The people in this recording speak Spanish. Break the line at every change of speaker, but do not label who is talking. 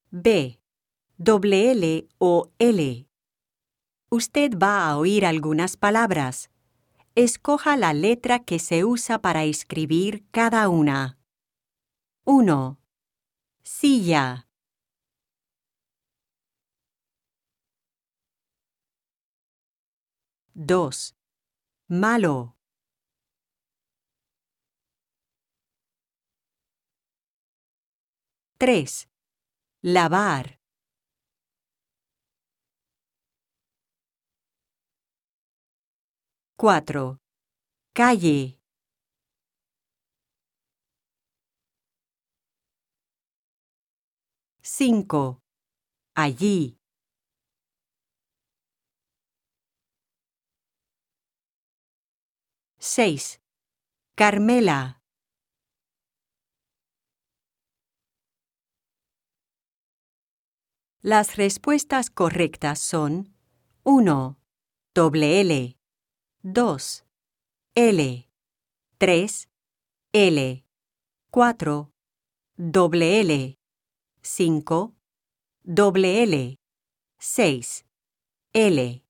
B. Doble L o L. Usted va a oír algunas palabras. Escoja la letra que se usa para escribir cada una. 1. Silla. 2. Malo. 3. Lavar. 4. Calle. 5. Allí. 6. Carmela. Las respuestas correctas son 1. Doble L. 2. L. 3. L. 4. Doble L. 5. Doble L. 6. L.